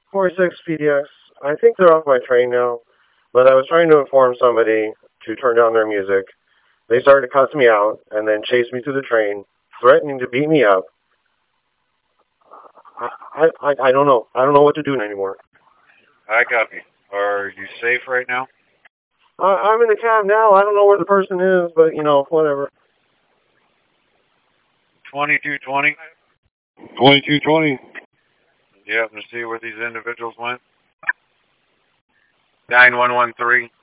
46 PDX. I think they're off my train now, but I was trying to inform somebody to turn down their music. They started to cuss me out and then chase me to the train, threatening to beat me up. I don't know. I don't know what to do anymore. I copy. Are you safe right now? I'm in the cab now. I don't know where the person is, but whatever. 2220? 2220. Do you happen to see where these individuals went? 9113.